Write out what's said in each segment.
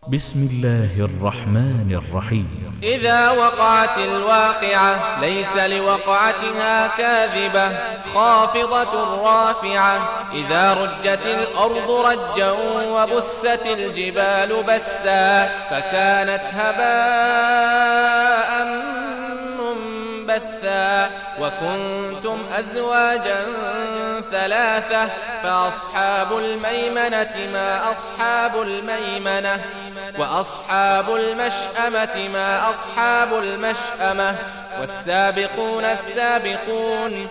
بسم الله الرحمن الرحيم. إذا وقعت الواقعة ليس لوقعتها كاذبة خافضة رافعة. إذا رجت الأرض رجا وبست الجبال بسا فكانت هباء منبثا. وكنتم أزواجا ثلاثة فأصحاب الميمنة ما أصحاب الميمنة وأصحاب المشأمة ما أصحاب المشأمة. والسابقون السابقون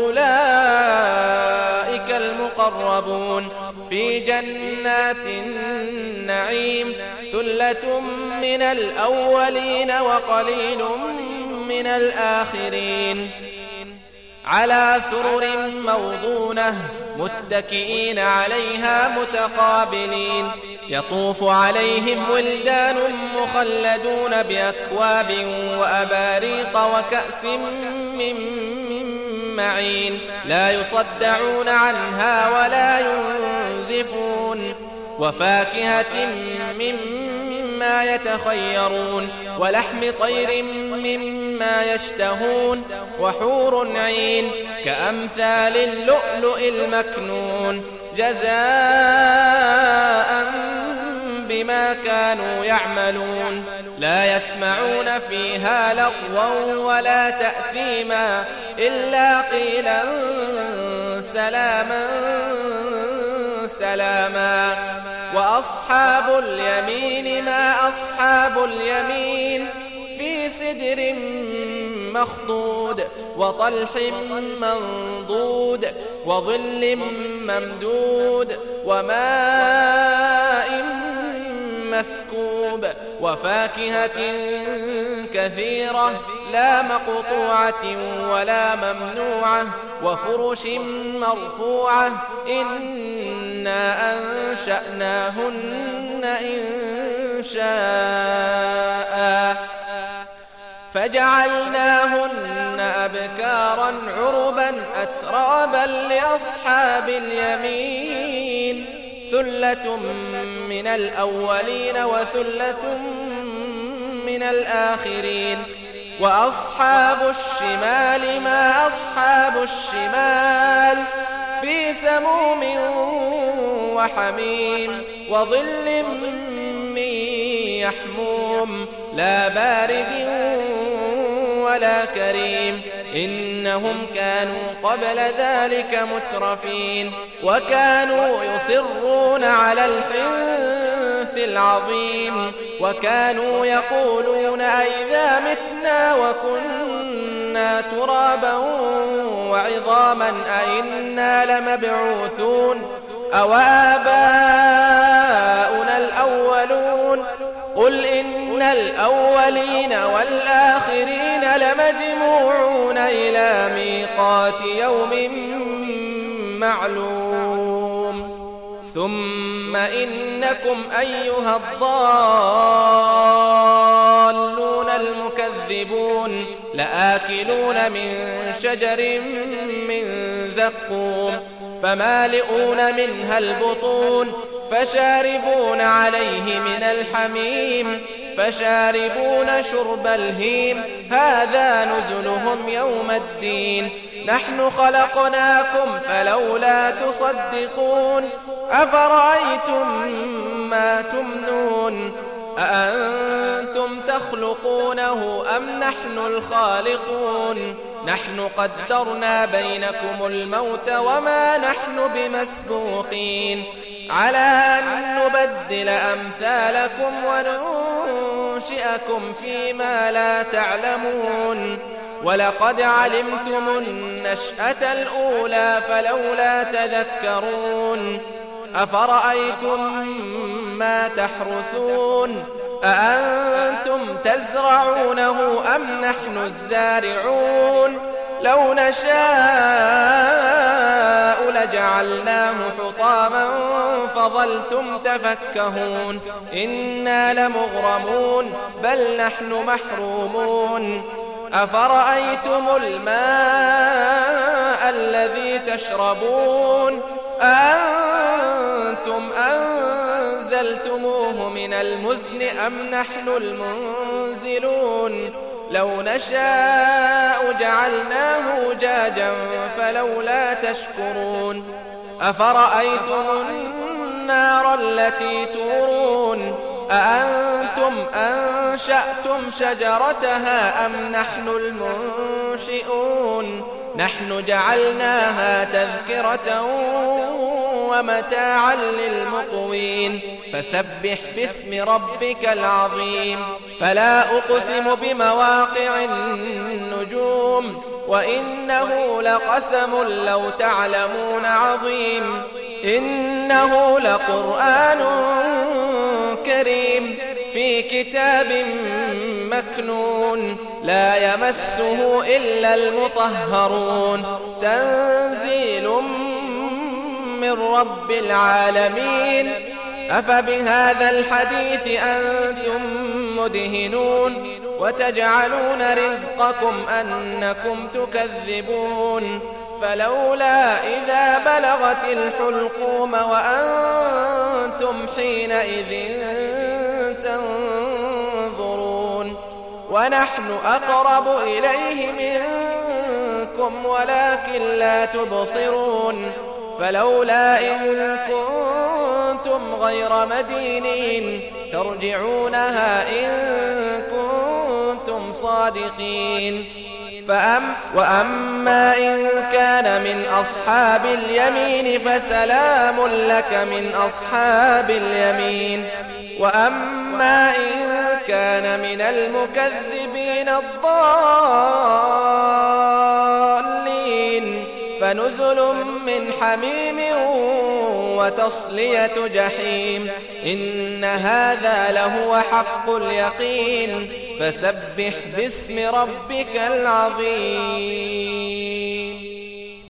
أولئك المقربون في جنات النعيم. ثلة من الأولين وقليل من الآخرين. على سرر موضونة متكئين عليها متقابلين. يطوف عليهم ولدان مخلدون بأكواب وأباريق وكأس من معين. لا يصدعون عنها ولا ينزفون. وفاكهة مما يتخيرون ولحم طير مما يشتهون. وحور عين كأمثال اللؤلؤ المكنون جزاء بما كانوا يعملون. لا يسمعون فيها لغوا ولا تأثيما إلا قيلا سلاما سلاما. وأصحاب اليمين ما أصحاب اليمين. في سدر مخضود وطلح منضود وظل ممدود وماء مسكوب. وفاكهة كثيرة لا مقطوعة ولا ممنوعة. وفرش مرفوعة إنا أنشأناهن إنشاء فجعلناهن أبكارا عربا أترابا لأصحاب اليمين. ثلة من الأولين وثلة من الآخرين. وأصحاب الشمال ما أصحاب الشمال. في سموم وحميم وظل من يحموم لا بارد ولا كريم. إنهم كانوا قبل ذلك مترفين وكانوا يصرون على الحنث العظيم. وكانوا يقولون أئذا متنا وكنا ترابا وعظاما أئنا لمبعوثون أو آباؤنا الأولون. قل إن الأولين والآخرين لمجموعون إلى ميقات يوم معلوم. ثم إنكم أيها الضالون المكذبون لآكلون من شجر من زقوم فمالئون منها البطون فشاربون عليه من الحميم فشاربون شرب الهيم. هذا نزلهم يوم الدين. نحن خلقناكم فلولا تصدقون. أفرأيتم ما تمنون أأنتم تخلقونه أم نحن الخالقون. نحن قدرنا بينكم الموت وما نحن بمسبوقين على أن نبدل أمثالكم وننشئكم فيما لا تعلمون. ولقد علمتم النشأة الأولى فلولا تذكرون. أفرأيتم ما تحرثون أأنتم تزرعونه أم نحن الزارعون. لو نشاء لجعلناه حطاما فظلتم تفكهون. إنا لمغرمون بل نحن محرومون. أفرأيتم الماء الذي تشربون أأنتم أنزلتموه أنزلتموه من المزن أم نحن المنزلون لو نشاء جعلناه أجاجا فلولا تشكرون أفرأيتم النار التي تورون أأنتم أنشأتم شجرتها أم نحن المنشئون نحن جعلناها تذكرة ومتاعا للمقوين فسبح باسم ربك العظيم فلا أقسم بمواقع النجوم وإنه لقسم لو تعلمون عظيم إنه لقرآن كريم في كتاب مكنون لا يمسه إلا المطهرون تنزيل من رب العالمين أفبهذا الحديث أنتم مدهنون وتجعلون رزقكم أنكم تكذبون فلولا إذا بلغت الحلقوم وأنتم حينئذ تنظرون ونحن أقرب إليه منكم ولكن لا تبصرون فلولا إن كنتم غير مدينين ترجعونها إن كنتم صادقين وأما إن كان من أصحاب اليمين فسلام لك من أصحاب اليمين وأما إن كان من المكذبين الضالين فنزل من حميم وتصلية جحيم إن هذا لهو حق اليقين فسبح باسم ربك العظيم